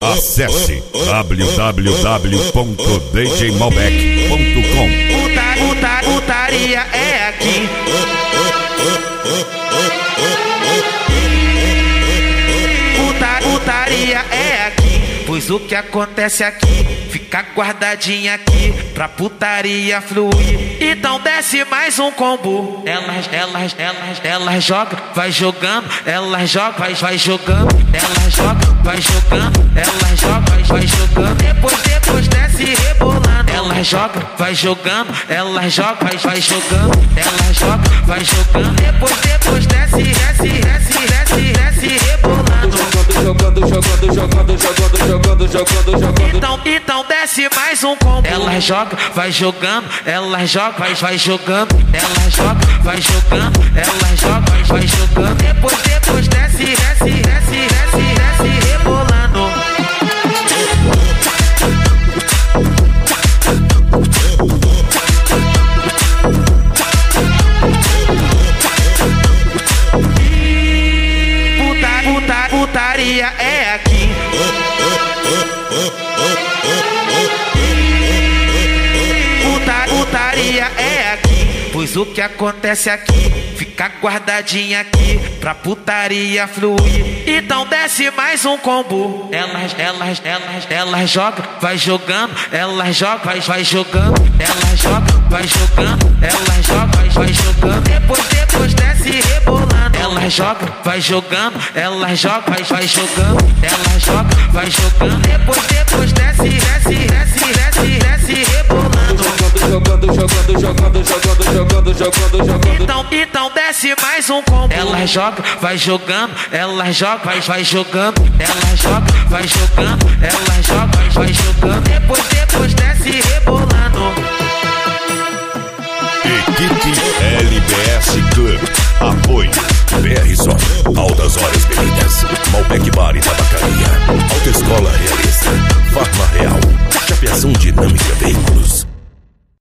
Acesse www.djmalbec.com. Putaria é aqui. Putaria é aqui. Pois o que acontece aqui fica guardadinha aqui pra putaria fluir. Então desce mais um combo. Elas joga, vai jogando. Elas joga, vai jogando. Elas joga, vai jogando. Elas joga, vai jogando. Depois desce rebolando. Elas joga, vai jogando. Elas joga, vai jogando. Elas joga, vai jogando. Depois desce rebolando. Jogando. Então desce mais um combo. Ela joga, vai jogando. Ela joga, vai jogando. Ela joga, vai jogando. Ela joga, vai jogando. Depois desce rebolando. Putaria é aqui. Putaria é aqui. Pois o que acontece aqui fica guardadinha aqui pra putaria fluir. Então desce mais um combo. Elas joga, vai jogando. Elas joga, vai jogando. Elas joga, vai jogando. Elas joga, vai jogando. Depois desce rebolando. Elas joga, vai jogando. Elas joga, vai jogando. Elas joga, vai jogando. Depois desce rebolando. Jogando. Então desce mais um combo. Ela joga, vai jogando. Ela joga, vai jogando. Ela joga, vai jogando. Ela joga, vai jogando. Depois desce rebolando. Equipe LBS Club. Apoio BR Zone, Altas Horas Bebidas, Malbec Bar e Tabacaria, Autoescola Realista, Farma Real, Chapeação Dinâmica Veículos.